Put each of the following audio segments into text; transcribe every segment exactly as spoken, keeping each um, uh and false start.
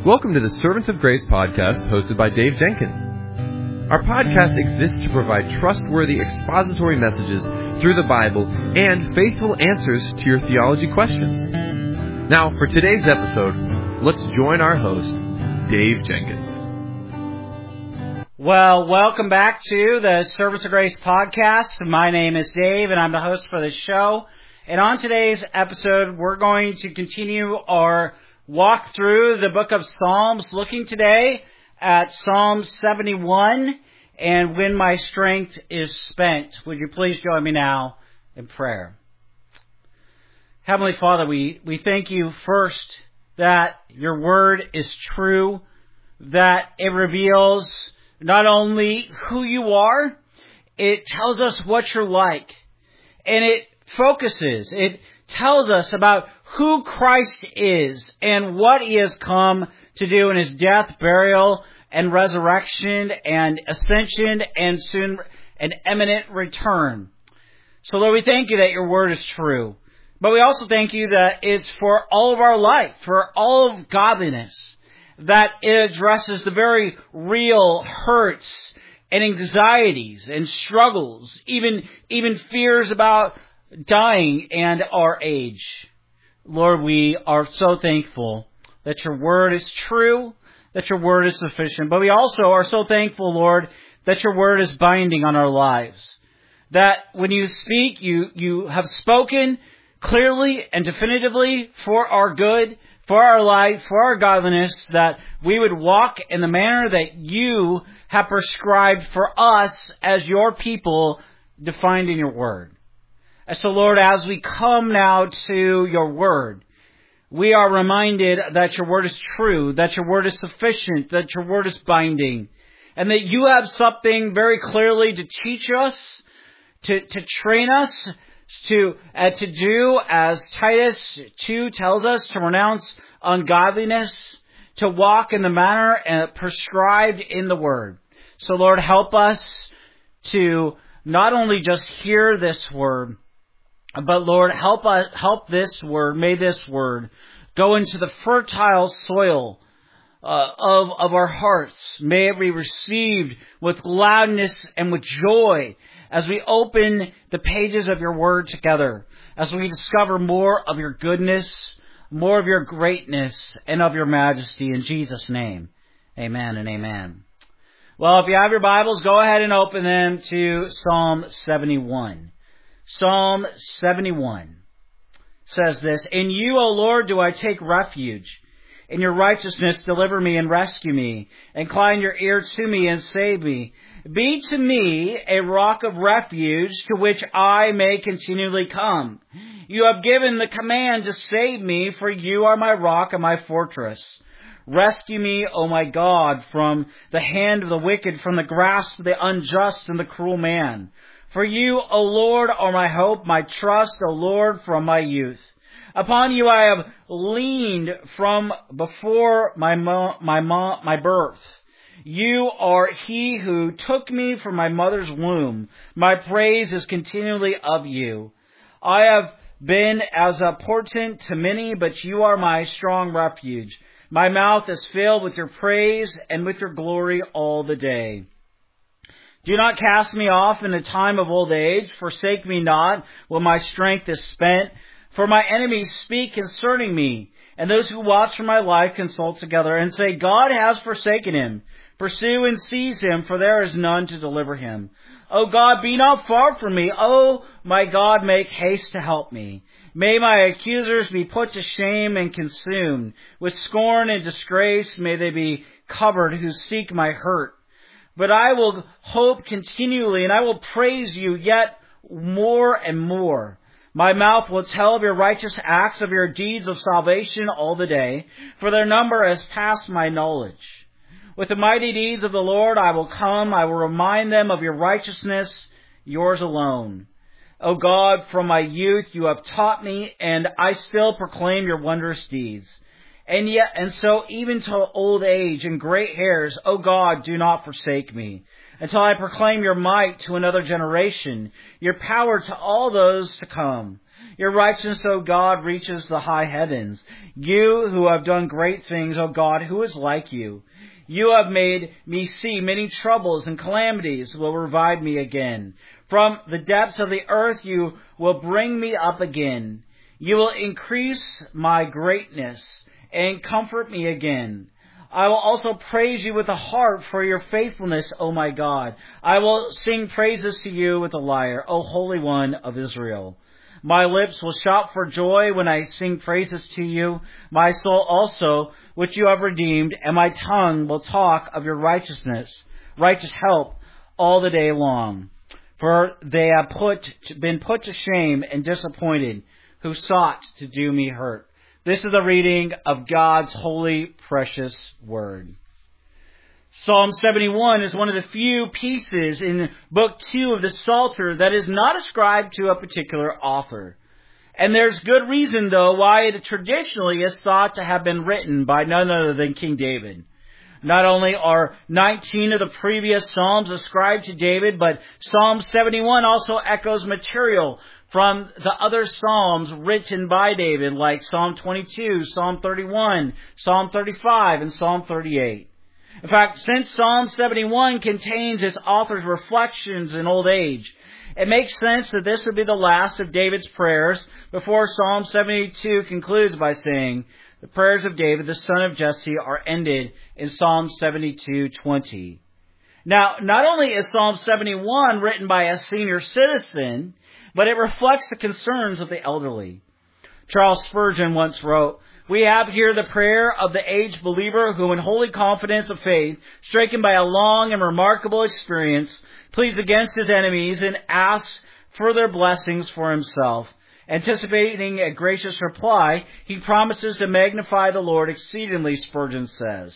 Welcome to the Servants of Grace podcast hosted by Dave Jenkins. Our podcast exists to provide trustworthy expository messages through the Bible and faithful answers to your theology questions. Now, for today's episode, let's join our host, Dave Jenkins. Well, welcome back to the Servants of Grace podcast. My name is Dave, and I'm the host for the show. And on today's episode, we're going to continue our walk through the book of Psalms, looking today at Psalm seventy-one, and when my strength is spent. Would you please join me now in prayer? Heavenly Father, we, we thank you first that your word is true, that it reveals not only who you are, it tells us what you're like, and it focuses, it tells us about who Christ is and what he has come to do in his death, burial, and resurrection, and ascension, and soon an imminent return. So Lord, we thank you that your word is true. But we also thank you that it's for all of our life, for all of godliness, that it addresses the very real hurts and anxieties and struggles, even, even fears about dying and our age. Lord, we are so thankful that your word is true, that your word is sufficient. But we also are so thankful, Lord, that your word is binding on our lives. That when you speak, you, you have spoken clearly and definitively for our good, for our life, for our godliness, that we would walk in the manner that you have prescribed for us as your people defined in your word. And so, Lord, as we come now to your word, we are reminded that your word is true, that your word is sufficient, that your word is binding, and that you have something very clearly to teach us, to, to train us, to, uh, to do, as Titus two tells us, to renounce ungodliness, to walk in the manner uh, prescribed in the word. So, Lord, help us to not only just hear this word, but Lord, help us, help this word, may this word go into the fertile soil uh, of, of our hearts. May it be received with gladness and with joy as we open the pages of your word together, as we discover more of your goodness, more of your greatness, and of your majesty. In Jesus' name, amen and amen. Well, if you have your Bibles, go ahead and open them to Psalm seventy-one. Psalm seventy-one says this: In you, O Lord, do I take refuge. In your righteousness deliver me and rescue me. Incline your ear to me and save me. Be to me a rock of refuge to which I may continually come. You have given the command to save me, for you are my rock and my fortress. Rescue me, O my God, from the hand of the wicked, from the grasp of the unjust and the cruel man. For you, O Lord, are my hope, my trust, O Lord, from my youth. Upon you I have leaned from before my mo- my mo- my birth. You are he who took me from my mother's womb. My praise is continually of you. I have been as a portent to many, but you are my strong refuge. My mouth is filled with your praise and with your glory all the day. Do not cast me off in the time of old age. Forsake me not when my strength is spent. For my enemies speak concerning me, and those who watch for my life consult together and say, God has forsaken him. Pursue and seize him, for there is none to deliver him. O God, be not far from me. O my God, make haste to help me. May my accusers be put to shame and consumed. With scorn and disgrace may they be covered who seek my hurt. But I will hope continually, and I will praise you yet more and more. My mouth will tell of your righteous acts, of your deeds of salvation all the day, for their number has passed my knowledge. With the mighty deeds of the Lord I will come, I will remind them of your righteousness, yours alone. O God, from my youth you have taught me, and I still proclaim your wondrous deeds. And yet, and so even till old age and great hairs, O God, do not forsake me, until I proclaim your might to another generation, your power to all those to come. Your righteousness, O God, reaches the high heavens. You who have done great things, O God, who is like you? You have made me see many troubles, and calamities will revive me again. From the depths of the earth you will bring me up again. You will increase my greatness and comfort me again. I will also praise you with a harp for your faithfulness, O my God. I will sing praises to you with a lyre, O Holy One of Israel. My lips will shout for joy when I sing praises to you, my soul also, which you have redeemed, and my tongue will talk of your righteousness, righteous help, all the day long. For they have put, been put to shame and disappointed, who sought to do me hurt. This is a reading of God's holy, precious word. Psalm seventy-one is one of the few pieces in Book two of the Psalter that is not ascribed to a particular author. And there's good reason, though, why it traditionally is thought to have been written by none other than King David. Not only are nineteen of the previous Psalms ascribed to David, but Psalm seventy-one also echoes material from the other Psalms written by David, like Psalm twenty-two, Psalm thirty-one, Psalm thirty-five, and Psalm thirty-eight. In fact, since Psalm seventy-one contains its author's reflections in old age, it makes sense that this would be the last of David's prayers before Psalm seventy-two concludes by saying, the prayers of David, the son of Jesse, are ended in Psalm seventy-two twenty. Now, not only is Psalm seventy-one written by a senior citizen, but it reflects the concerns of the elderly. Charles Spurgeon once wrote, "We have here the prayer of the aged believer who, in holy confidence of faith, stricken by a long and remarkable experience, pleads against his enemies and asks further blessings for himself. Anticipating a gracious reply, he promises to magnify the Lord exceedingly," Spurgeon says.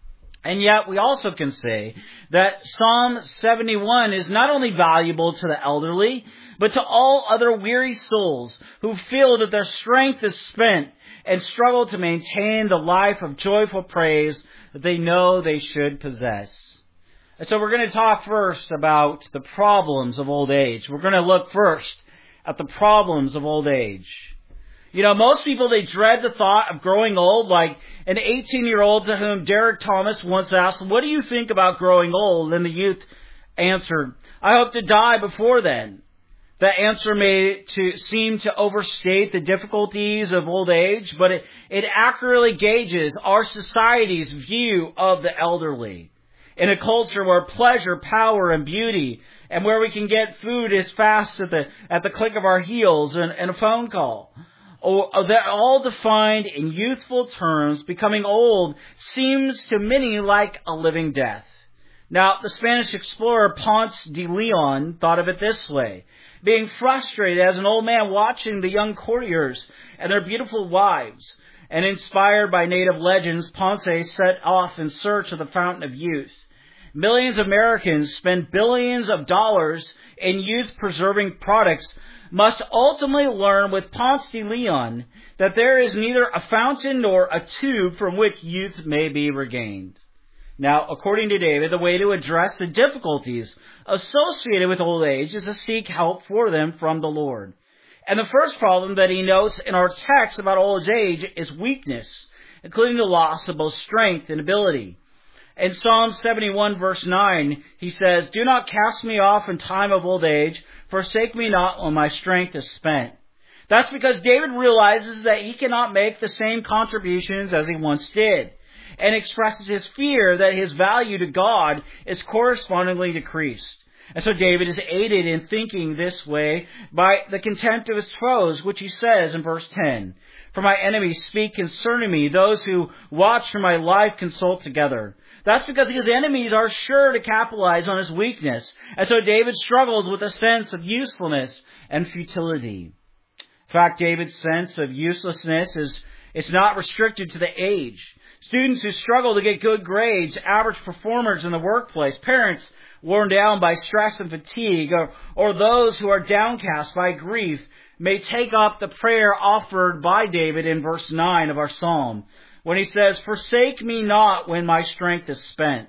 And yet we also can say that Psalm seventy-one is not only valuable to the elderly, but to all other weary souls who feel that their strength is spent and struggle to maintain the life of joyful praise that they know they should possess. And so we're going to talk first about the problems of old age. We're going to look first at the problems of old age. You know, most people, they dread the thought of growing old, like an eighteen-year-old to whom Derek Thomas once asked, "What do you think about growing old?" And the youth answered, "I hope to die before then." The answer may to seem to overstate the difficulties of old age, but it, it accurately gauges our society's view of the elderly. In a culture where pleasure, power, and beauty, and where we can get food as fast at the at the click of our heels and, and a phone call, or they're all defined in youthful terms, becoming old seems to many like a living death. Now, the Spanish explorer Ponce de Leon thought of it this way. Being frustrated as an old man watching the young courtiers and their beautiful wives, and inspired by native legends, Ponce set off in search of the fountain of youth. Millions of Americans spend billions of dollars in youth-preserving products must ultimately learn with Ponce de Leon that there is neither a fountain nor a tube from which youth may be regained. Now, according to David, the way to address the difficulties associated with old age is to seek help for them from the Lord. And the first problem that he notes in our text about old age is weakness, including the loss of both strength and ability. In Psalm seventy-one, verse nine, he says, "Do not cast me off in time of old age, forsake me not when my strength is spent." That's because David realizes that he cannot make the same contributions as he once did, and expresses his fear that his value to God is correspondingly decreased. And so David is aided in thinking this way by the contempt of his foes, which he says in verse ten, "For my enemies speak concerning me, those who watch for my life consult together." That's because his enemies are sure to capitalize on his weakness. And so David struggles with a sense of usefulness and futility. In fact, David's sense of uselessness is it's not restricted to the age. Students who struggle to get good grades, average performers in the workplace, parents worn down by stress and fatigue, or, or those who are downcast by grief may take up the prayer offered by David in verse nine of our psalm, when he says, "Forsake me not when my strength is spent."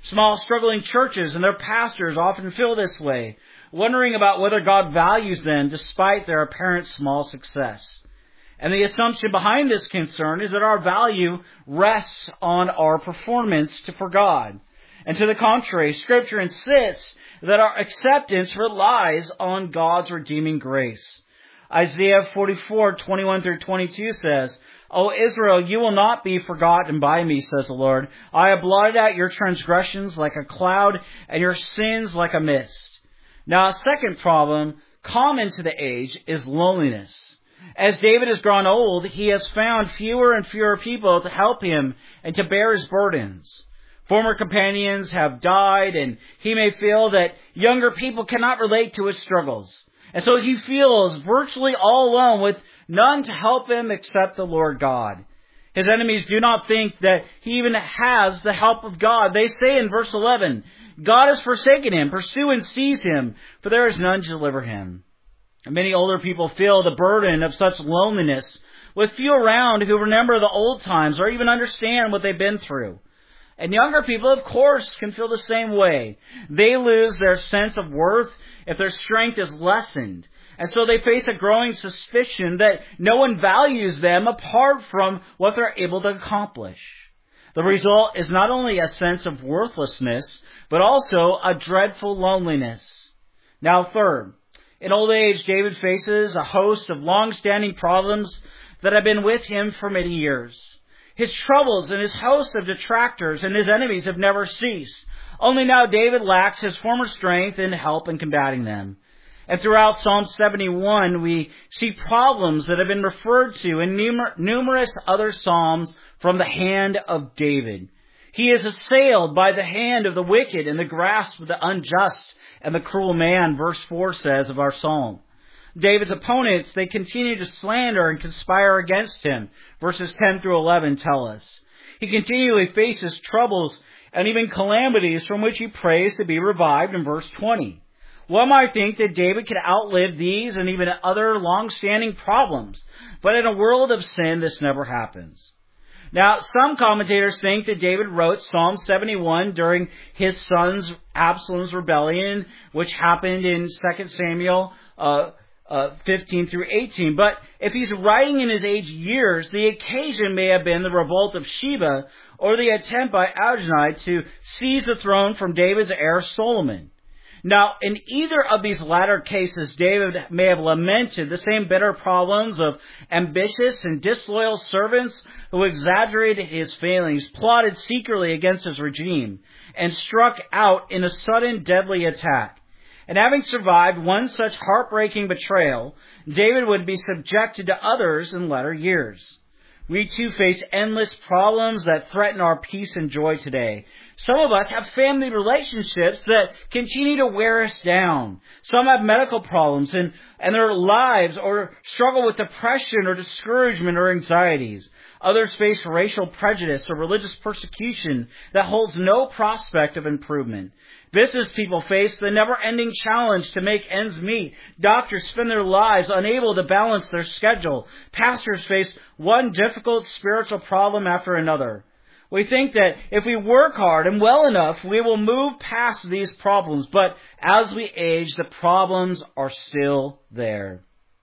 Small, struggling churches and their pastors often feel this way, wondering about whether God values them despite their apparent small success. And the assumption behind this concern is that our value rests on our performance for God. And to the contrary, Scripture insists that our acceptance relies on God's redeeming grace. Isaiah forty-four, twenty-one through twenty-two says, O Israel, you will not be forgotten by me, says the Lord. I have blotted out your transgressions like a cloud and your sins like a mist. Now, a second problem common to the age is loneliness. As David has grown old, he has found fewer and fewer people to help him and to bear his burdens. Former companions have died, and he may feel that younger people cannot relate to his struggles. And so he feels virtually all alone with none to help him except the Lord God. His enemies do not think that he even has the help of God. They say in verse eleven, God has forsaken him, pursue and seize him, for there is none to deliver him. And many older people feel the burden of such loneliness, with few around who remember the old times or even understand what they've been through. And younger people, of course, can feel the same way. They lose their sense of worth if their strength is lessened. And so they face a growing suspicion that no one values them apart from what they're able to accomplish. The result is not only a sense of worthlessness, but also a dreadful loneliness. Now, third, in old age, David faces a host of long-standing problems that have been with him for many years. His troubles and his host of detractors and his enemies have never ceased. Only now David lacks his former strength and help in combating them. And throughout Psalm seventy-one, we see problems that have been referred to in numer- numerous other psalms from the hand of David. He is assailed by the hand of the wicked and the grasp of the unjust and the cruel man, verse four says of our psalm. David's opponents, they continue to slander and conspire against him. Verses ten through eleven tell us. He continually faces troubles and even calamities from which he prays to be revived in verse twenty. One might think that David could outlive these and even other long-standing problems, but in a world of sin, this never happens. Now, some commentators think that David wrote Psalm seventy-one during his son's Absalom's rebellion, which happened in Second Samuel uh, uh, fifteen through eighteen. But if he's writing in his age years, the occasion may have been the revolt of Sheba or the attempt by Adonai to seize the throne from David's heir Solomon. Now, in either of these latter cases, David may have lamented the same bitter problems of ambitious and disloyal servants who exaggerated his failings, plotted secretly against his regime, and struck out in a sudden deadly attack. And having survived one such heartbreaking betrayal, David would be subjected to others in latter years. We too face endless problems that threaten our peace and joy today. Some of us have family relationships that continue to wear us down. Some have medical problems in, in their lives or struggle with depression or discouragement or anxieties. Others face racial prejudice or religious persecution that holds no prospect of improvement. Business people face the never-ending challenge to make ends meet. Doctors spend their lives unable to balance their schedule. Pastors face one difficult spiritual problem after another. We think that if we work hard and well enough, we will move past these problems. But as we age, the problems are still there.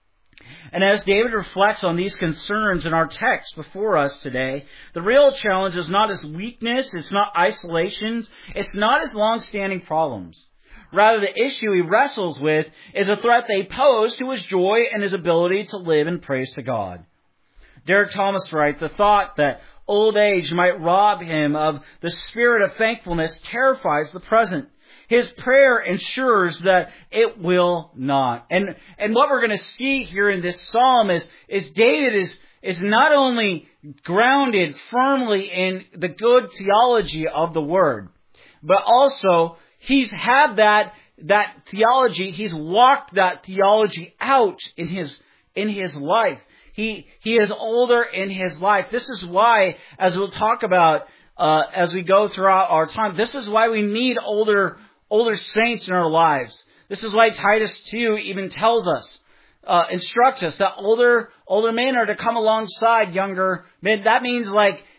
And as David reflects on these concerns in our text before us today, the real challenge is not his weakness, it's not isolation, it's not his long-standing problems. Rather, the issue he wrestles with is a threat they pose to his joy and his ability to live in praise to God. Derek Thomas writes, the thought that old age might rob him of the spirit of thankfulness terrifies the present. His prayer ensures that it will not. And and what we're going to see here in this psalm is, is David is, is not only grounded firmly in the good theology of the Word, but also he's had that, that theology, he's walked that theology out in his, in his life. He, he is older in his life. This is why, as we'll talk about, uh, as we go throughout our time, this is why we need older Older saints in our lives. This is why Titus two even tells us, uh, instructs us that older older men are to come alongside younger men. That means like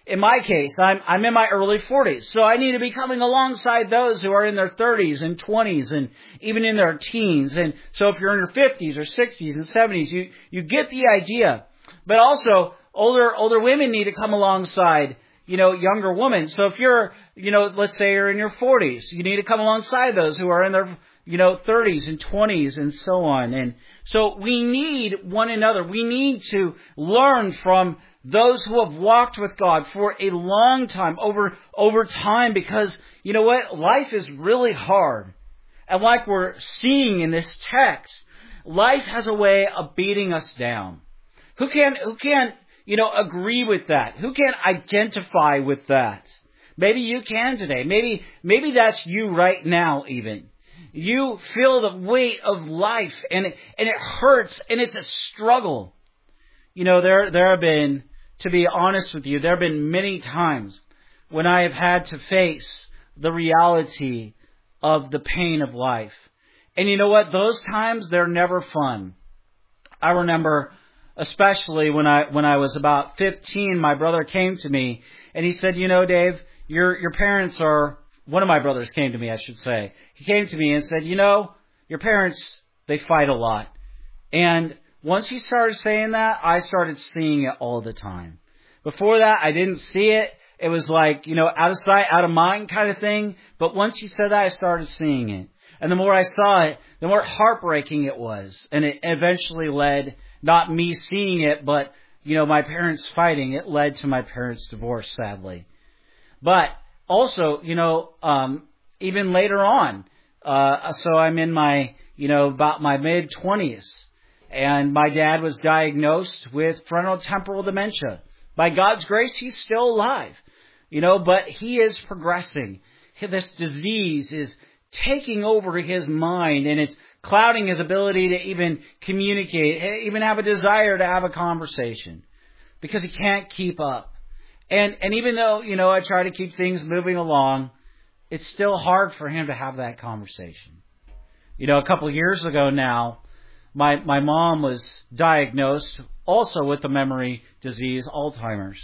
in my case, I'm, I'm in my early forties, so I need to be coming alongside those who are in their thirties and twenties and even in their teens. And so if you're in your fifties or sixties and seventies, you, you get the idea. But also, older, older women need to come alongside, you know, younger women. So if you're, you know, let's say you're in your forties, you need to come alongside those who are in their, you know, thirties and twenties and so on. And so we need one another. We need to learn from those who have walked with God for a long time, over, over time, because you know what? Life is really hard. And like we're seeing in this text, life has a way of beating us down. Who can, who can, you know, agree with that? Who can identify with that? Maybe you can today. Maybe, maybe that's you right now even. You feel the weight of life and it, and it hurts and it's a struggle. You know, there, there have been, to be honest with you, there have been many times when I have had to face the reality of the pain of life. And you know what? Those times, they're never fun. I remember, especially when I when I was about fifteen, my brother came to me and he said, you know, Dave, your your parents are, one of my brothers came to me, I should say. He came to me and said, you know, your parents, they fight a lot. And once he started saying that, I started seeing it all the time. Before that, I didn't see it. It was like, you know, out of sight, out of mind kind of thing. But once he said that, I started seeing it. And the more I saw it, the more heartbreaking it was. And it eventually led, not me seeing it, but, you know, my parents fighting. It led to my parents' divorce, sadly. But also, you know, um, even later on, uh, so I'm in my, you know, about my mid-twenties. And my dad was diagnosed with frontotemporal dementia. By God's grace, he's still alive. You know, but he is progressing. This disease is taking over his mind and it's clouding his ability to even communicate, even have a desire to have a conversation because he can't keep up. And and even though, you know, I try to keep things moving along, it's still hard for him to have that conversation. You know, a couple of years ago now, my my mom was diagnosed also with the memory disease, Alzheimer's.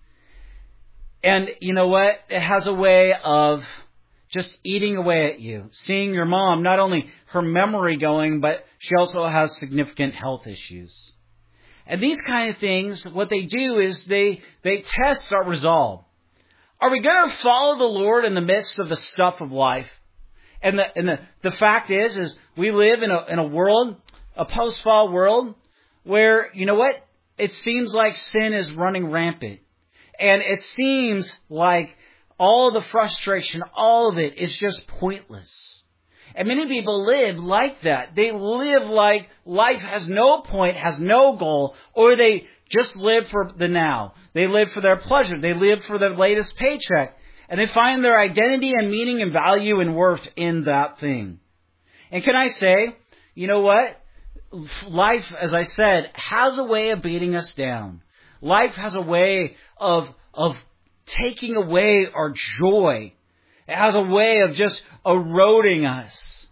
And you know what? It has a way of just eating away at you. Seeing your mom, not only her memory going, but she also has significant health issues. And these kind of things, what they do is they they test our resolve. Are we going to follow the Lord in the midst of the stuff of life? And the and the, the fact is, is we live in a in a world, a post-fall world, where, you know what? It seems like sin is running rampant. And it seems like all the frustration, all of it is just pointless. And many people live like that. They live like life has no point, has no goal, or they just live for the now. They live for their pleasure. They live for their latest paycheck. And they find their identity and meaning and value and worth in that thing. And can I say, you know what? Life, as I said, has a way of beating us down. Life has a way of of taking away our joy. It has a way of just eroding us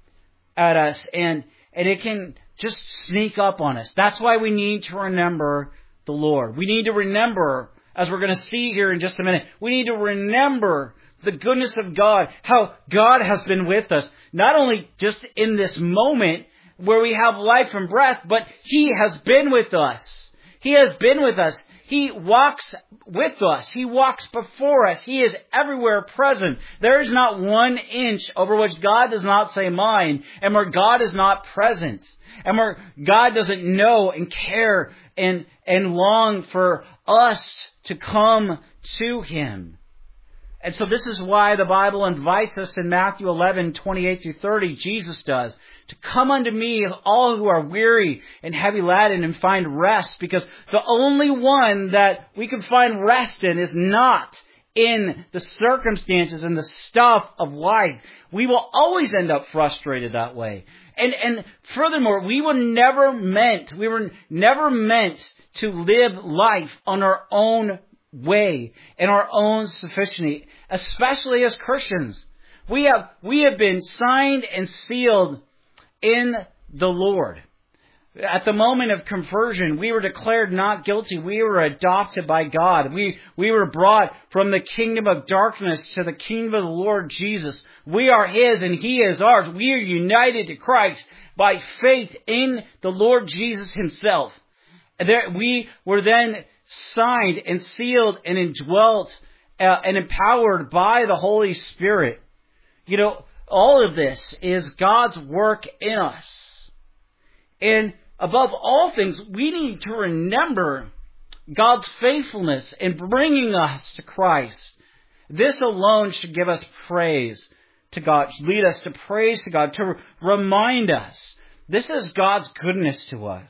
at us, and and it can just sneak up on us. That's why we need to remember the Lord. We need to remember, as we're going to see here in just a minute, we need to remember the goodness of God, how God has been with us, not only just in this moment where we have life and breath, but He has been with us. He has been with us. He walks with us. He walks before us. He is everywhere present. There is not one inch over which God does not say mine, and where God is not present, and where God doesn't know and care and, and long for us to come to Him. And so this is why the Bible invites us in Matthew eleven, twenty-eight through thirty, Jesus does, to come unto me, all who are weary and heavy laden, and find rest, because the only one that we can find rest in is not in the circumstances and the stuff of life. We will always end up frustrated that way. And, and furthermore, we were never meant, we were never meant to live life on our own way, in our own sufficiency, especially as Christians. We have, we have been signed and sealed in the Lord. At the moment of conversion, we were declared not guilty. We were adopted by God. We, we were brought from the kingdom of darkness to the kingdom of the Lord Jesus. We are His and He is ours. We are united to Christ by faith in the Lord Jesus Himself. There, we were then signed and sealed and indwelt uh, and empowered by the Holy Spirit. You know, all of this is God's work in us. And above all things, we need to remember God's faithfulness in bringing us to Christ. This alone should give us praise to God, lead us to praise to God, to remind us this is God's goodness to us.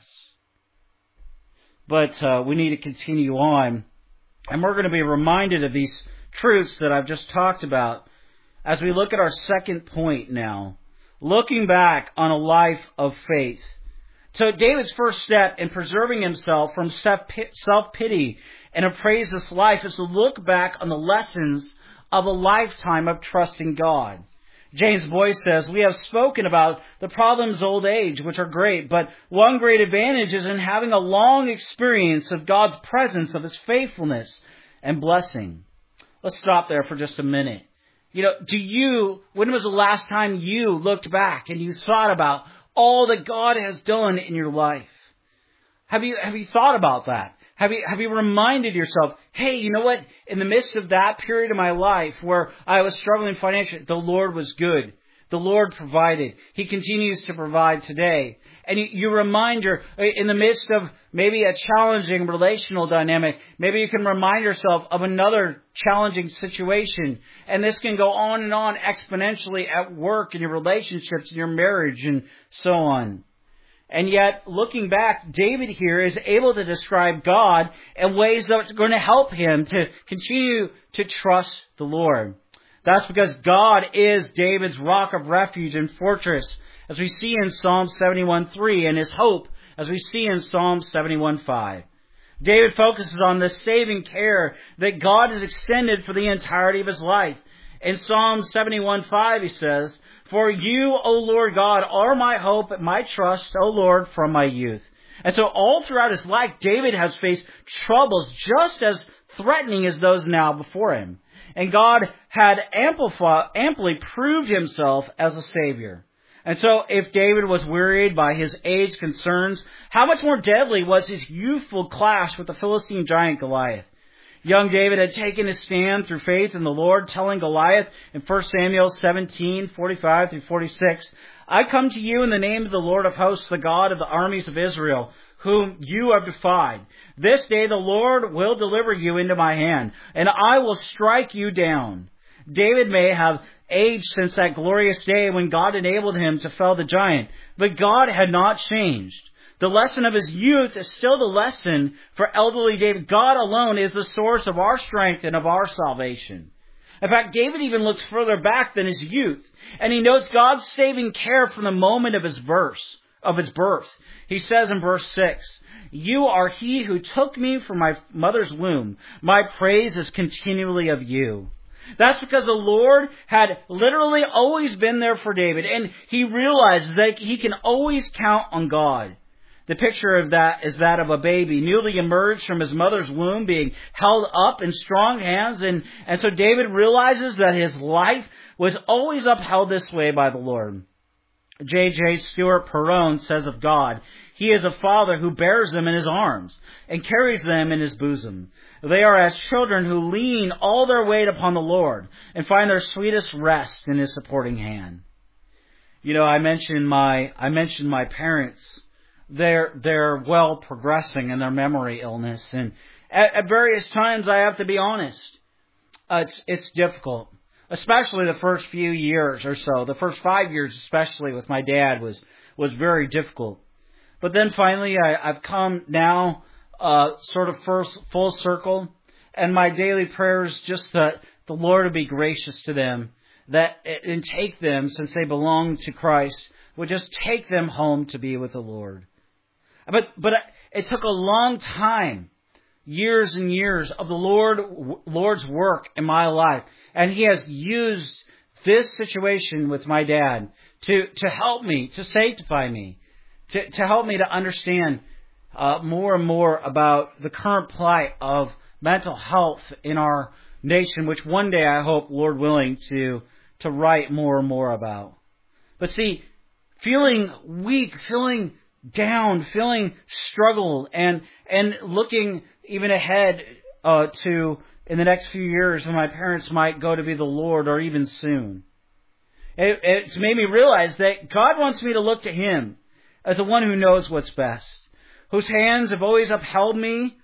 But uh, we need to continue on. And we're going to be reminded of these truths that I've just talked about as we look at our second point now. Looking back on a life of faith. So David's first step in preserving himself from self-pity and a praiseless life is to look back on the lessons of a lifetime of trusting God. James Boyce says, we have spoken about the problems of old age, which are great, but one great advantage is in having a long experience of God's presence, of His faithfulness and blessing. Let's stop there for just a minute. You know, do you, when was the last time you looked back and you thought about all that God has done in your life? Have you, have you thought about that? Have you, have you reminded yourself, hey, you know what? In the midst of that period of my life where I was struggling financially, the Lord was good. The Lord provided. He continues to provide today. And you, you remind your, in the midst of maybe a challenging relational dynamic, maybe you can remind yourself of another challenging situation. And this can go on and on exponentially at work, in your relationships, in your marriage, and so on. And yet, looking back, David here is able to describe God in ways that are going to help him to continue to trust the Lord. That's because God is David's rock of refuge and fortress, as we see in Psalm seventy-one three, and his hope, as we see in Psalm seventy-one five. David focuses on the saving care that God has extended for the entirety of his life. In Psalm seventy-one five, he says, for you, O Lord God, are my hope and my trust, O Lord, from my youth. And so all throughout his life, David has faced troubles just as threatening as those now before him. And God had amplify, amply proved himself as a Savior. And so if David was worried by his age concerns, how much more deadly was his youthful clash with the Philistine giant Goliath? Young David had taken his stand through faith in the Lord, telling Goliath in First Samuel seventeen, forty-five through forty-six, I come to you in the name of the Lord of hosts, the God of the armies of Israel, whom you have defied. This day the Lord will deliver you into my hand, and I will strike you down. David may have aged since that glorious day when God enabled him to fell the giant, but God had not changed. The lesson of his youth is still the lesson for elderly David. God alone is the source of our strength and of our salvation. In fact, David even looks further back than his youth, and he notes God's saving care from the moment of his birth. Of his birth. He says in verse six, you are he who took me from my mother's womb. My praise is continually of you. That's because the Lord had literally always been there for David, and he realized that he can always count on God. The picture of that is that of a baby newly emerged from his mother's womb, being held up in strong hands. And, and so David realizes that his life was always upheld this way by the Lord. J J Stewart Perrone says of God, He is a father who bears them in His arms and carries them in His bosom. They are as children who lean all their weight upon the Lord and find their sweetest rest in His supporting hand. You know, I mentioned my, I mentioned my parents. They're, they're well progressing in their memory illness. And at, at various times, I have to be honest, uh, it's, it's difficult. Especially the first few years or so. The first five years especially with my dad was, was very difficult. But then finally I, I've come now uh, sort of first full circle. And my daily prayer is just that the Lord would be gracious to them. That and take them, since they belong to Christ, would just take them home to be with the Lord. But, but it took a long time. Years and years of the Lord, Lord's work in my life. And He has used this situation with my dad to, to help me, to sanctify me, to, to help me to understand uh, more and more about the current plight of mental health in our nation, which one day I hope, Lord willing, to, to write more and more about. But see, feeling weak, feeling down, feeling struggled, and and looking even ahead uh, to in the next few years when my parents might go to be the Lord, or even soon. It, it's made me realize that God wants me to look to Him as the one who knows what's best, whose hands have always upheld me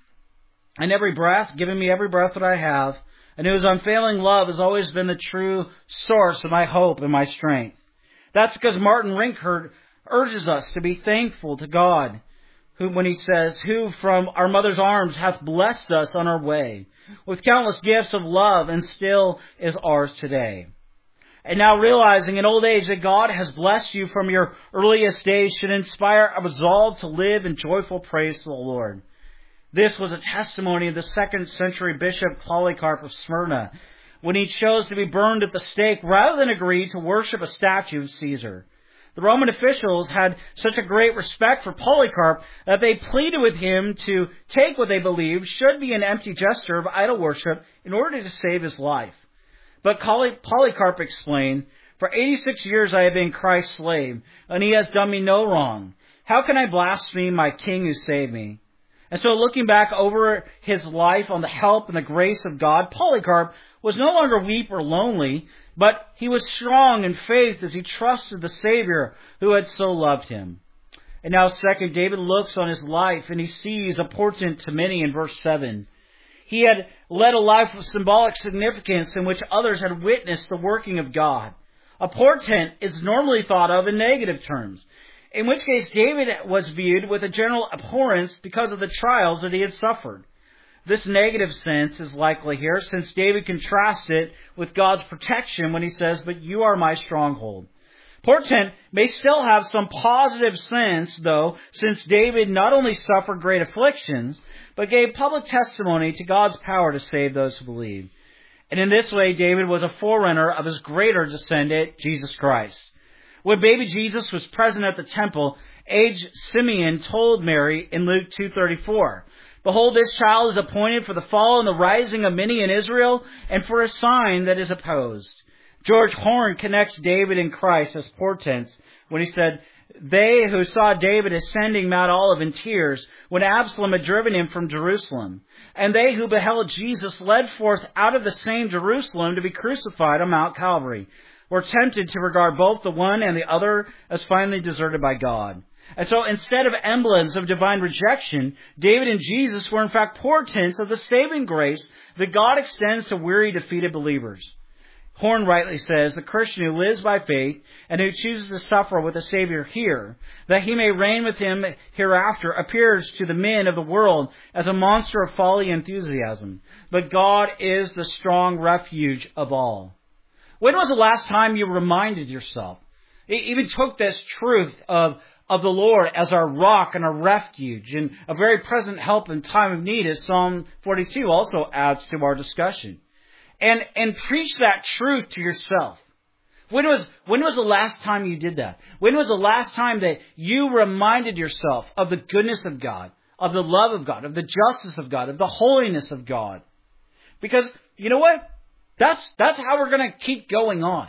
in every breath, given me every breath that I have, and whose unfailing love has always been the true source of my hope and my strength. That's because Martin Rinkert urges us to be thankful to God, who, when he says, who from our mother's arms hath blessed us on our way with countless gifts of love, and still is ours today. And now realizing in old age that God has blessed you from your earliest days should inspire a resolve to live in joyful praise to the Lord. This was a testimony of the second century Bishop Polycarp of Smyrna, when he chose to be burned at the stake rather than agree to worship a statue of Caesar. The Roman officials had such a great respect for Polycarp that they pleaded with him to take what they believed should be an empty gesture of idol worship in order to save his life. But Polycarp explained, "For eighty-six years I have been Christ's slave, and he has done me no wrong. How can I blaspheme my King who saved me?" And so looking back over his life on the help and the grace of God, Polycarp was no longer weak or lonely, but he was strong in faith as he trusted the Savior who had so loved him. And now second, David looks on his life and he sees a portent to many in verse seven. He had led a life of symbolic significance in which others had witnessed the working of God. A portent is normally thought of in negative terms, in which case David was viewed with a general abhorrence because of the trials that he had suffered. This negative sense is likely here, since David contrasts it with God's protection when he says, "But you are my stronghold." Portent may still have some positive sense, though, since David not only suffered great afflictions, but gave public testimony to God's power to save those who believe. And in this way, David was a forerunner of his greater descendant, Jesus Christ. When baby Jesus was present at the temple, aged Simeon told Mary in Luke two thirty-four, "Behold, this child is appointed for the fall and the rising of many in Israel, and for a sign that is opposed." George Horne connects David and Christ as portents when he said, "They who saw David ascending Mount Olive in tears when Absalom had driven him from Jerusalem, and they who beheld Jesus led forth out of the same Jerusalem to be crucified on Mount Calvary, were tempted to regard both the one and the other as finally deserted by God." And so instead of emblems of divine rejection, David and Jesus were in fact portents of the saving grace that God extends to weary, defeated believers. Horne rightly says, "The Christian who lives by faith and who chooses to suffer with the Savior here, that he may reign with him hereafter, appears to the men of the world as a monster of folly and enthusiasm. But God is the strong refuge of all." When was the last time you reminded yourself, even took this truth of of the Lord as our rock and our refuge and a very present help in time of need, as Psalm forty-two also adds to our discussion, and and preach that truth to yourself? When was when was the last time you did that? When was the last time that you reminded yourself of the goodness of God, of the love of God, of the justice of God, of the holiness of God? Because you know what? That's that's how we're going to keep going on.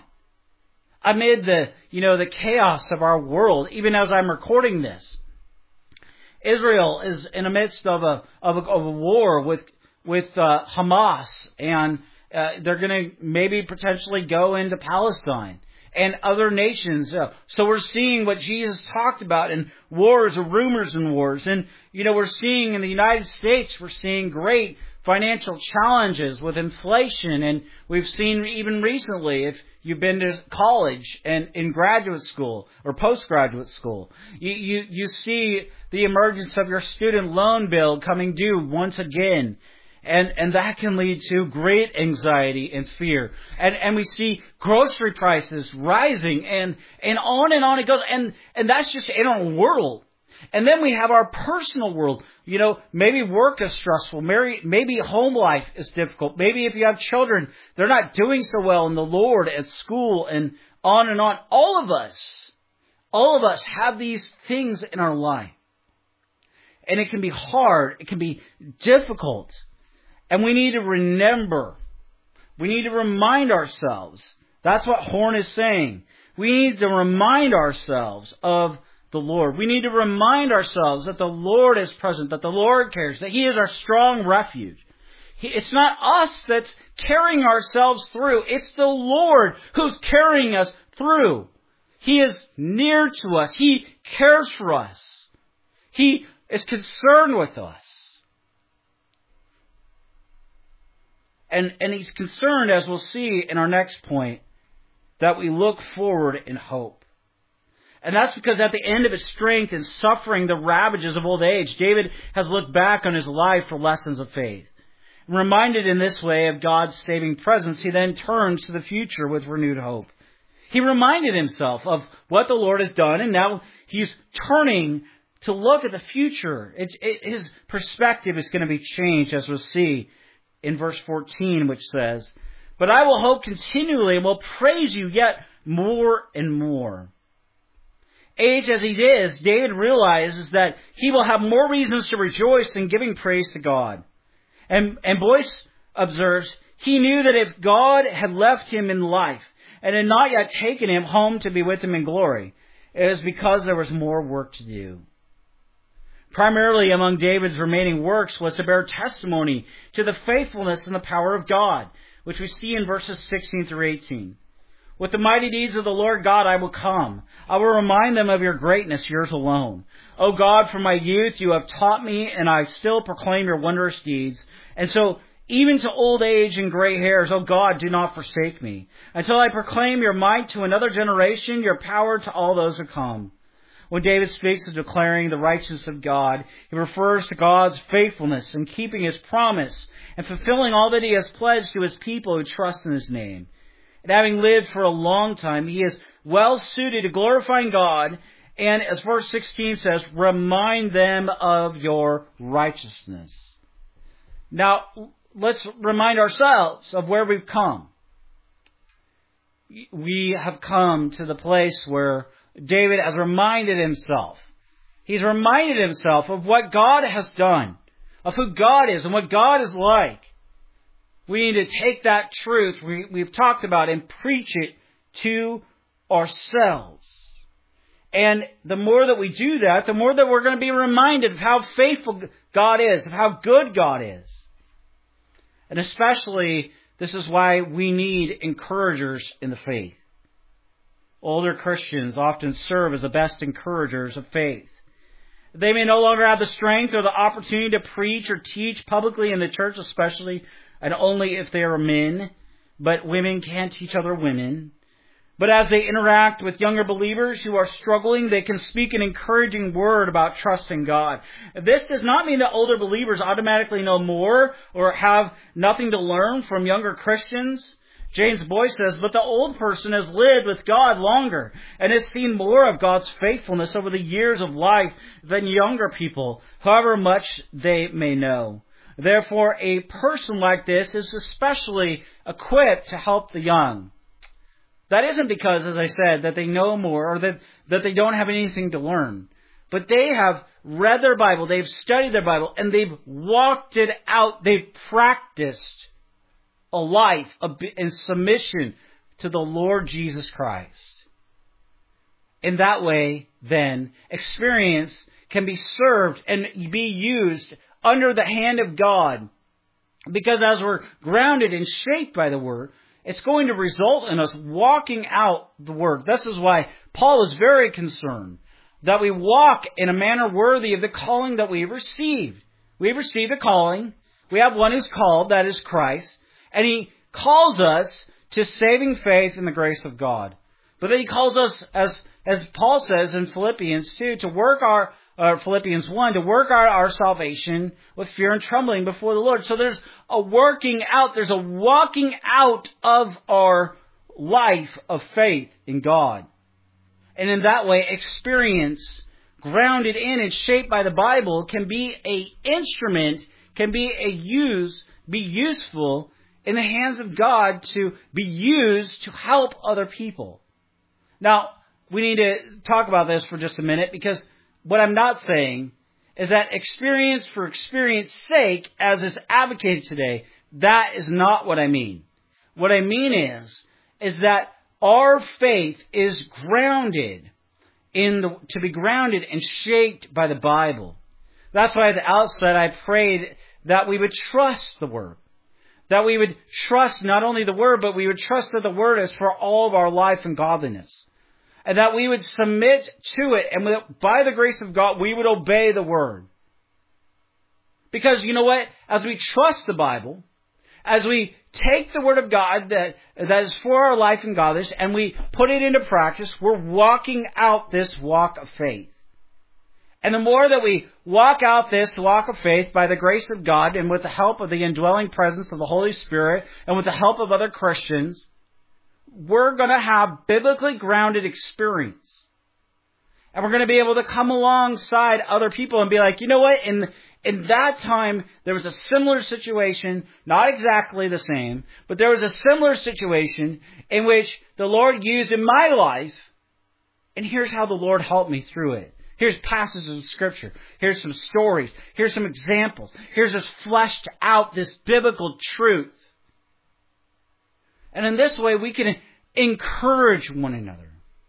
Amid the, you know, the chaos of our world, even as I'm recording this, Israel is in the midst of a of a, of a war with with uh, Hamas, and uh, they're going to maybe potentially go into Palestine and other nations. Uh, so we're seeing what Jesus talked about in wars or rumors and wars, and you know we're seeing in the United States, we're seeing great financial challenges with inflation, and we've seen even recently, if you've been to college and in graduate school or postgraduate school, you, you, you see the emergence of your student loan bill coming due once again. And, and that can lead to great anxiety and fear. And, and we see grocery prices rising, and, and on and on it goes. And, and that's just in our world. And then we have our personal world. You know, maybe work is stressful. Maybe, maybe home life is difficult. Maybe if you have children, they're not doing so well in the Lord at school, and on and on. All of us, All of us have these things in our life. And it can be hard. It can be difficult. And we need to remember. We need to remind ourselves. That's what Horn is saying. We need to remind ourselves of the Lord. We need to remind ourselves that the Lord is present, that the Lord cares, that He is our strong refuge. He, it's not us that's carrying ourselves through. It's the Lord who's carrying us through. He is near to us. He cares for us. He is concerned with us. And, and He's concerned, as we'll see in our next point, that we look forward in hope. And that's because at the end of his strength and suffering the ravages of old age, David has looked back on his life for lessons of faith. And reminded in this way of God's saving presence, he then turns to the future with renewed hope. He reminded himself of what the Lord has done, and now he's turning to look at the future. It, it, his perspective is going to be changed, as we'll see in verse fourteen, which says, "But I will hope continually and will praise you yet more and more." Age as he is, David realizes that he will have more reasons to rejoice in giving praise to God. And, and Boyce observes, he knew that if God had left him in life and had not yet taken him home to be with him in glory, it was because there was more work to do. Primarily among David's remaining works was to bear testimony to the faithfulness and the power of God, which we see in verses sixteen through eighteen. "With the mighty deeds of the Lord God I will come. I will remind them of your greatness, yours alone. O God, from my youth you have taught me, and I still proclaim your wondrous deeds. And so, even to old age and gray hairs, O God, do not forsake me, until I proclaim your might to another generation, your power to all those who come." When David speaks of declaring the righteousness of God, he refers to God's faithfulness in keeping His promise and fulfilling all that He has pledged to His people who trust in His name. And having lived for a long time, he is well suited to glorifying God. And as verse sixteen says, remind them of your righteousness. Now, let's remind ourselves of where we've come. We have come to the place where David has reminded himself. He's reminded himself of what God has done, of who God is and what God is like. We need to take that truth we, we've talked about and preach it to ourselves. And the more that we do that, the more that we're going to be reminded of how faithful God is, of how good God is. And especially, this is why we need encouragers in the faith. Older Christians often serve as the best encouragers of faith. They may no longer have the strength or the opportunity to preach or teach publicly in the church, especially and only if they are men, but women can teach other women. But as they interact with younger believers who are struggling, they can speak an encouraging word about trusting God. This does not mean that older believers automatically know more or have nothing to learn from younger Christians. James Boyce says, "But the old person has lived with God longer and has seen more of God's faithfulness over the years of life than younger people, however much they may know. Therefore, a person like this is especially equipped to help the young." That isn't because, as I said, that they know more or that, that they don't have anything to learn. But they have read their Bible, they've studied their Bible, and they've walked it out. They've practiced a life in submission to the Lord Jesus Christ. In that way, then, experience can be served and be used under the hand of God. Because as we're grounded and shaped by the Word, it's going to result in us walking out the Word. This is why Paul is very concerned that we walk in a manner worthy of the calling that we've received. We've received a calling. We have one who's called, that is Christ. And He calls us to saving faith in the grace of God. But then He calls us, as, as Paul says in Philippians two, to work our Uh, Philippians one, to work out our salvation with fear and trembling before the Lord. So there's a working out, there's a walking out of our life of faith in God. And in that way, experience grounded in and shaped by the Bible can be a instrument, can be a use, be useful in the hands of God to be used to help other people. Now, we need to talk about this for just a minute, because what I'm not saying is that experience for experience's sake, as is advocated today, that is not what I mean. What I mean is, is that our faith is grounded in the, to be grounded and shaped by the Bible. That's why at the outset I prayed that we would trust the Word. That we would trust not only the Word, but we would trust that the Word is for all of our life and godliness. And that we would submit to it, and by the grace of God, we would obey the Word. Because you know what? As we trust the Bible, as we take the Word of God that, that is for our life and godliness, and we put it into practice, we're walking out this walk of faith. And the more that we walk out this walk of faith by the grace of God and with the help of the indwelling presence of the Holy Spirit and with the help of other Christians, we're going to have biblically grounded experience. And we're going to be able to come alongside other people and be like, you know what, in in that time, there was a similar situation, not exactly the same, but there was a similar situation in which the Lord used in my life, and here's how the Lord helped me through it. Here's passages of Scripture. Here's some stories. Here's some examples. Here's this fleshed out, this biblical truth. And in this way, we can encourage one another.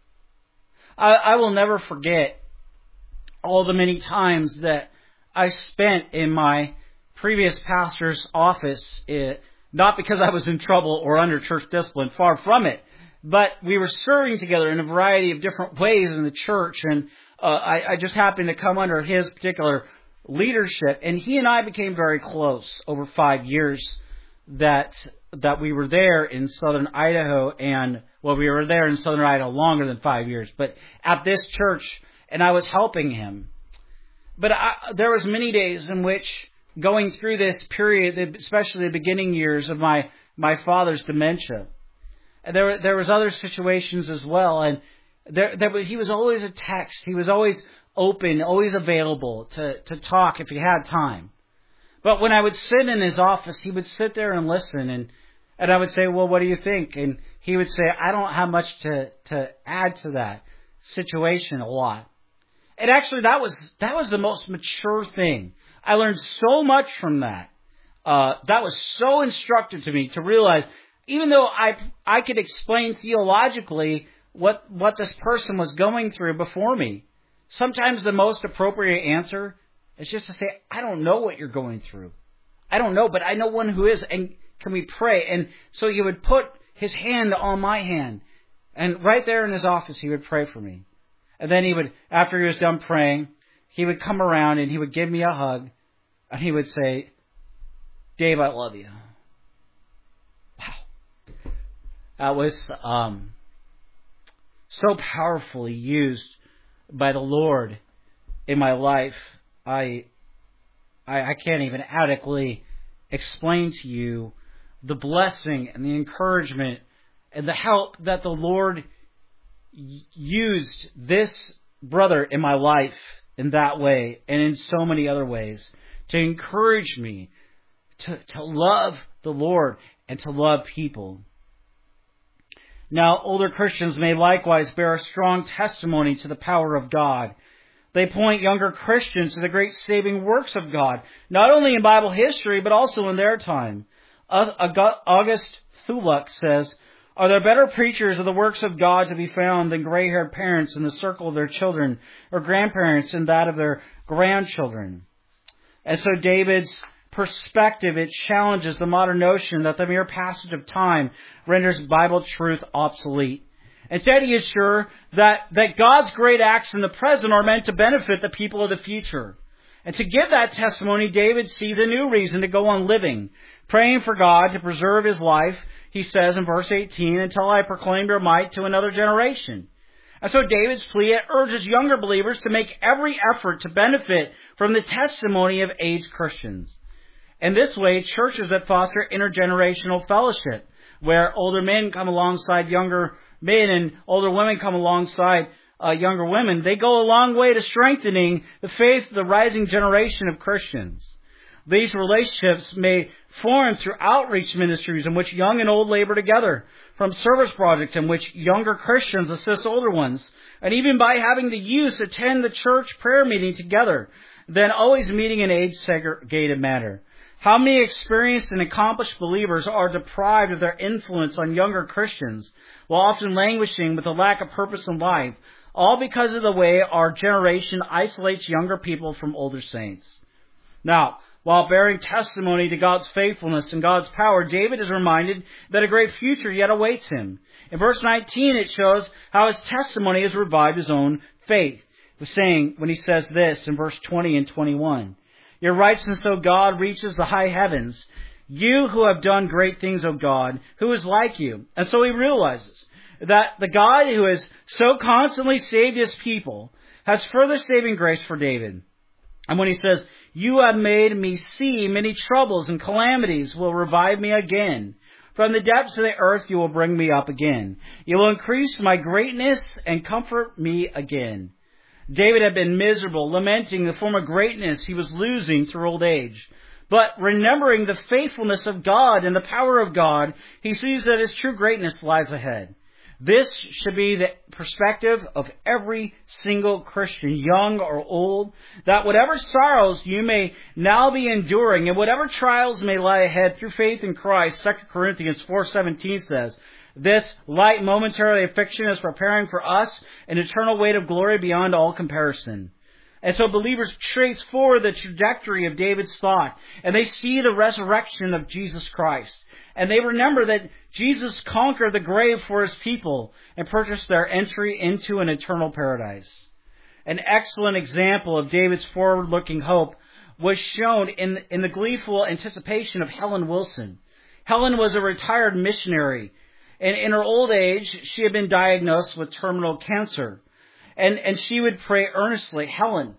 I, I will never forget all the many times that I spent in my previous pastor's office, it, not because I was in trouble or under church discipline, far from it, but we were serving together in a variety of different ways in the church, and uh, I, I just happened to come under his particular leadership, and he and I became very close over five years that that we were there in southern Idaho, and, well, we were there in southern Idaho longer than five years, but at this church, and I was helping him. But I, there was many days in which, going through this period, especially the beginning years of my, my father's dementia, and there there was other situations as well, and there, there he was always a text. He was always open, always available to, to talk if he had time. But when I would sit in his office, he would sit there and listen, and, and I would say, well, what do you think? And he would say, I don't have much to, to add to that situation a lot. And actually, that was that was the most mature thing. I learned so much from that. Uh, that was so instructive to me to realize, even though I I could explain theologically what what this person was going through before me, sometimes the most appropriate answer is just to say, I don't know what you're going through. I don't know, but I know one who is, and can we pray? And so he would put his hand on my hand, and right there in his office, he would pray for me. And then he would, after he was done praying, he would come around and he would give me a hug, and he would say, Dave, I love you. Wow. That was um, so powerfully used by the Lord in my life. I, I, I can't even adequately explain to you the blessing and the encouragement and the help that the Lord used this brother in my life in that way and in so many other ways to encourage me to, to love the Lord and to love people. Now, older Christians may likewise bear a strong testimony to the power of God. They point younger Christians to the great saving works of God, not only in Bible history, but also in their time. August Thuluck says, are there better preachers of the works of God to be found than gray-haired parents in the circle of their children, or grandparents in that of their grandchildren? And so David's perspective, it challenges the modern notion that the mere passage of time renders Bible truth obsolete. Instead, he is sure that, that God's great acts in the present are meant to benefit the people of the future. And to give that testimony, David sees a new reason to go on living, praying for God to preserve his life, he says in verse eighteen, until I proclaim your might to another generation. And so David's plea urges younger believers to make every effort to benefit from the testimony of aged Christians. In this way, churches that foster intergenerational fellowship, where older men come alongside younger men and older women come alongside uh, younger women, they go a long way to strengthening the faith of the rising generation of Christians. These relationships may form through outreach ministries in which young and old labor together, from service projects in which younger Christians assist older ones, and even by having the youth attend the church prayer meeting together, then always meeting in age-segregated manner. How many experienced and accomplished believers are deprived of their influence on younger Christians, while often languishing with a lack of purpose in life, all because of the way our generation isolates younger people from older saints. Now, while bearing testimony to God's faithfulness and God's power, David is reminded that a great future yet awaits him. In verse nineteen, it shows how his testimony has revived his own faith. The saying, when he says this in verse twenty and twenty-one, "Your righteousness, O God, reaches the high heavens. You who have done great things, O God, who is like you?" And so he realizes that the God who has so constantly saved his people has further saving grace for David. And when he says, "You have made me see many troubles and calamities will revive me again. From the depths of the earth you will bring me up again. You will increase my greatness and comfort me again." David had been miserable, lamenting the former greatness he was losing through old age. But remembering the faithfulness of God and the power of God, he sees that his true greatness lies ahead. This should be the perspective of every single Christian, young or old, that whatever sorrows you may now be enduring and whatever trials may lie ahead through faith in Christ, Second Corinthians four seventeen says, "This light momentary affliction is preparing for us an eternal weight of glory beyond all comparison." And so believers trace forward the trajectory of David's thought, and they see the resurrection of Jesus Christ. And they remember that Jesus conquered the grave for his people and purchased their entry into an eternal paradise. An excellent example of David's forward-looking hope was shown in, in the gleeful anticipation of Helen Wilson. Helen was a retired missionary, and in her old age, she had been diagnosed with terminal cancer. And, and she would pray earnestly, Helen.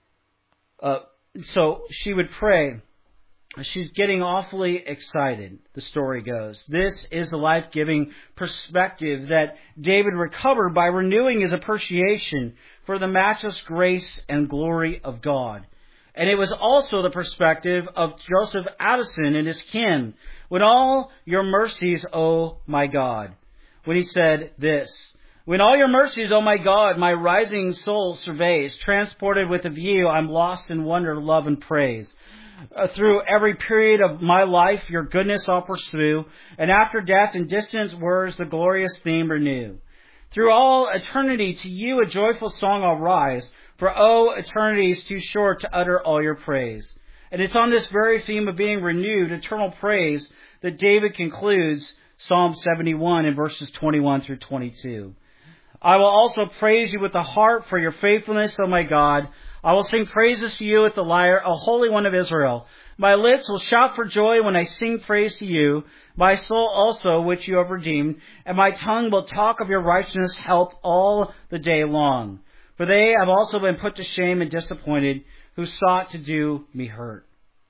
Uh, so she would pray. She's getting awfully excited, the story goes. This is the life-giving perspective that David recovered by renewing his appreciation for the matchless grace and glory of God. And it was also the perspective of Joseph Addison and his kin, "When all your mercies, O my God," when he said this, "When all your mercies, O my God, my rising soul surveys, transported with a view, I'm lost in wonder, love, and praise. Uh, through every period of my life, your goodness I'll pursue, and after death in distant words the glorious theme renew. Through all eternity to you a joyful song I'll rise, for oh, eternity is too short to utter all your praise." And it's on this very theme of being renewed, eternal praise, that David concludes Psalm seventy-one in verses twenty-one through twenty-two. "I will also praise you with the harp for your faithfulness, O my God. I will sing praises to you with the lyre, O Holy One of Israel. My lips will shout for joy when I sing praise to you, my soul also which you have redeemed, and my tongue will talk of your righteousness' help all the day long. For they have also been put to shame and disappointed, who sought to do me hurt."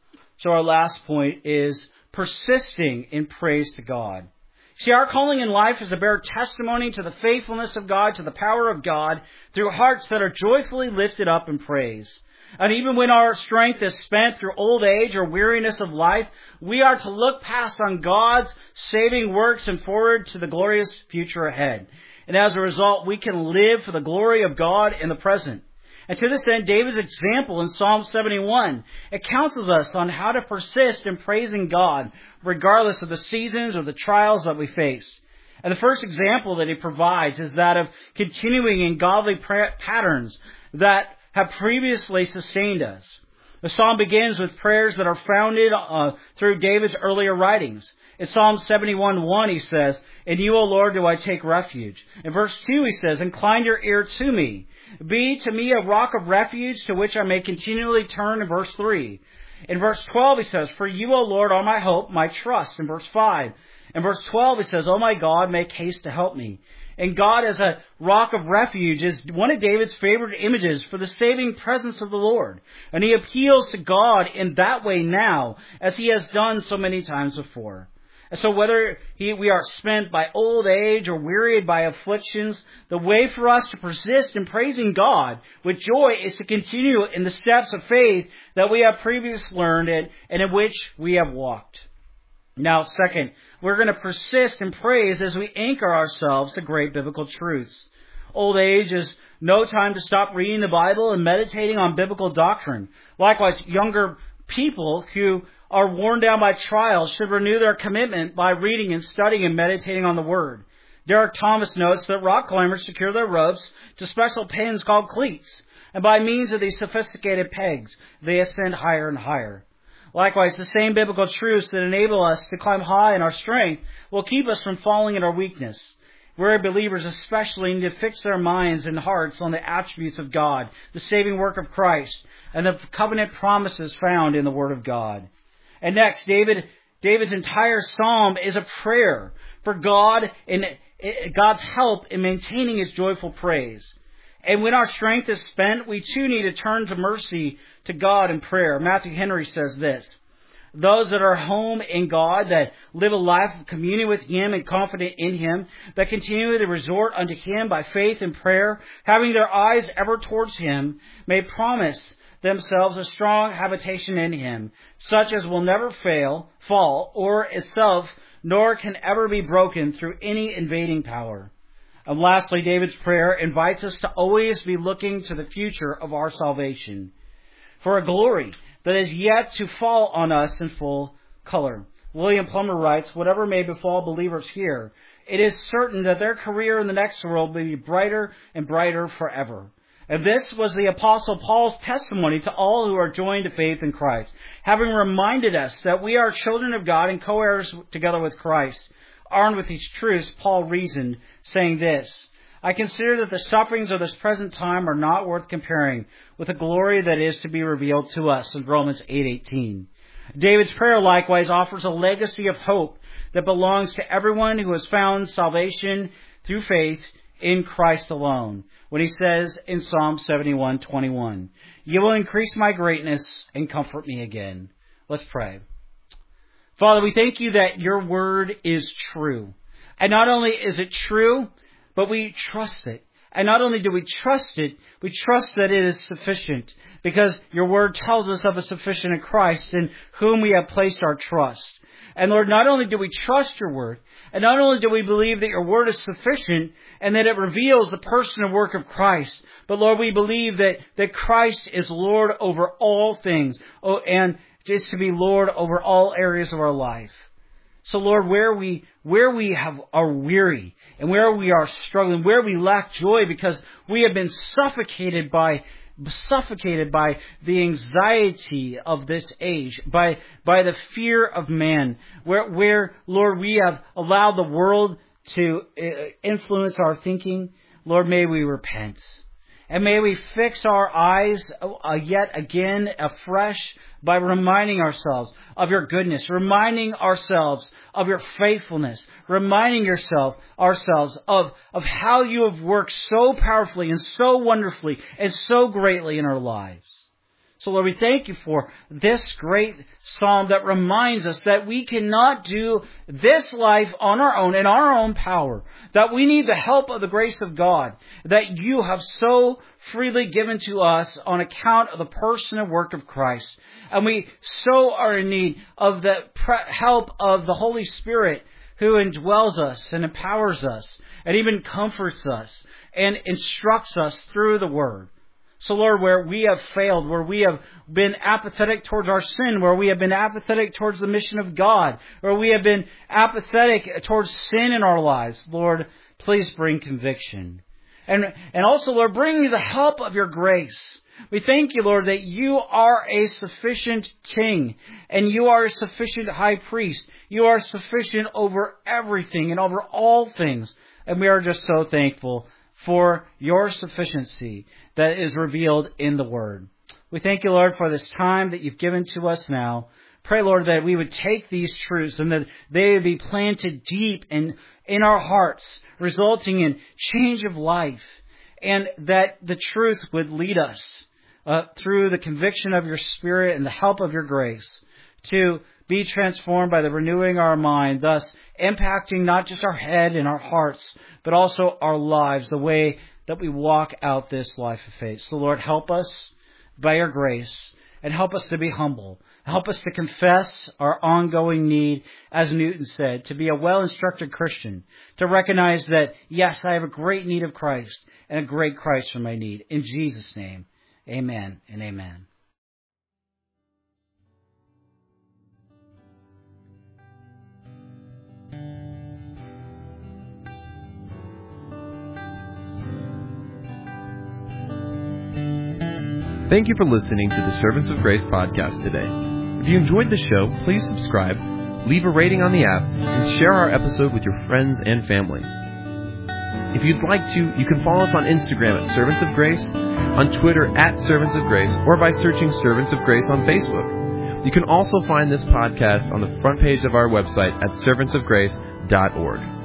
So our last point is persisting in praise to God. See, our calling in life is to bear testimony to the faithfulness of God, to the power of God, through hearts that are joyfully lifted up in praise. And even when our strength is spent through old age or weariness of life, we are to look past on God's saving works and forward to the glorious future ahead. And as a result, we can live for the glory of God in the present. And to this end, David's example in Psalm seventy-one, it counsels us on how to persist in praising God, regardless of the seasons or the trials that we face. And the first example that he provides is that of continuing in godly patterns that have previously sustained us. The psalm begins with prayers that are founded uh, through David's earlier writings. In Psalm seventy-one one, he says, "In you, O Lord, do I take refuge." In verse two, he says, "Incline your ear to me. Be to me a rock of refuge to which I may continually turn." In verse three. In verse twelve, he says, "For you, O Lord, are my hope, my trust." In verse five. In verse twelve, he says, "O my God, make haste to help me." And God as a rock of refuge is one of David's favorite images for the saving presence of the Lord. And he appeals to God in that way now, as he has done so many times before. And so whether he, we are spent by old age or wearied by afflictions, the way for us to persist in praising God with joy is to continue in the steps of faith that we have previously learned and, and in which we have walked. Now, second, we're going to persist in praise as we anchor ourselves to great biblical truths. Old age is no time to stop reading the Bible and meditating on biblical doctrine. Likewise, younger people who are worn down by trials should renew their commitment by reading and studying and meditating on the Word. Derek Thomas notes that rock climbers secure their ropes to special pins called cleats, and by means of these sophisticated pegs, they ascend higher and higher. Likewise, the same biblical truths that enable us to climb high in our strength will keep us from falling in our weakness. Weary believers especially need to fix their minds and hearts on the attributes of God, the saving work of Christ, and the covenant promises found in the Word of God. And next, David, David's entire psalm is a prayer for God and God's help in maintaining His joyful praise. And when our strength is spent, we too need to turn to mercy to God in prayer. Matthew Henry says this: those that are home in God, that live a life of communion with Him and confident in Him, that continually resort unto Him by faith and prayer, having their eyes ever towards Him, may promise themselves a strong habitation in Him, such as will never fail, fall, or itself, nor can ever be broken through any invading power. And lastly, David's prayer invites us to always be looking to the future of our salvation, for a glory that is yet to fall on us in full color. William Plummer writes, whatever may befall believers here, it is certain that their career in the next world will be brighter and brighter forever. And this was the Apostle Paul's testimony to all who are joined to faith in Christ, having reminded us that we are children of God and co-heirs together with Christ. Armed with these truths, Paul reasoned, saying this: I consider that the sufferings of this present time are not worth comparing with the glory that is to be revealed to us, in Romans eight eighteen. David's prayer likewise offers a legacy of hope that belongs to everyone who has found salvation through faith in Christ alone, when he says in Psalm seventy-one twenty-one, you will increase my greatness and comfort me again. Let's pray. Father, we thank you that your word is true. And not only is it true, but we trust it. And not only do we trust it, we trust that it is sufficient, because your word tells us of a sufficient Christ in whom we have placed our trust. And Lord, not only do we trust your word, and not only do we believe that your word is sufficient and that it reveals the person and work of Christ, but Lord, we believe that, that Christ is Lord over all things, oh, and is to be Lord over all areas of our life. So Lord, where we where we have are weary and where we are struggling, where we lack joy because we have been suffocated by suffocated by the anxiety of this age, by by the fear of man, where where Lord, we have allowed the world to influence our thinking, Lord, may we repent. And may we fix our eyes uh, yet again afresh by reminding ourselves of your goodness, reminding ourselves of your faithfulness, reminding yourself ourselves of, of how you have worked so powerfully and so wonderfully and so greatly in our lives. So Lord, we thank you for this great psalm that reminds us that we cannot do this life on our own, in our own power, that we need the help of the grace of God, that you have so freely given to us on account of the person and work of Christ. And we so are in need of the help of the Holy Spirit, who indwells us and empowers us and even comforts us and instructs us through the Word. So Lord, where we have failed, where we have been apathetic towards our sin, where we have been apathetic towards the mission of God, where we have been apathetic towards sin in our lives, Lord, please bring conviction. And, and also, Lord, bring me the help of your grace. We thank you, Lord, that you are a sufficient King and you are a sufficient High Priest. You are sufficient over everything and over all things. And we are just so thankful for your sufficiency that is revealed in the Word. We thank you, Lord, for this time that you've given to us now. Pray, Lord, that we would take these truths and that they would be planted deep in, in our hearts, resulting in change of life, and that the truth would lead us uh, through the conviction of your Spirit and the help of your grace to be transformed by the renewing of our mind, thus impacting not just our head and our hearts, but also our lives, the way that we walk out this life of faith. So Lord, help us by your grace, and help us to be humble. Help us to confess our ongoing need, as Newton said, to be a well-instructed Christian, to recognize that, yes, I have a great need of Christ, and a great Christ for my need. In Jesus' name, amen and amen. Thank you for listening to the Servants of Grace podcast today. If you enjoyed the show, please subscribe, leave a rating on the app, and share our episode with your friends and family. If you'd like to, you can follow us on Instagram at Servants of Grace, on Twitter at Servants of Grace, or by searching Servants of Grace on Facebook. You can also find this podcast on the front page of our website at servants of grace dot org.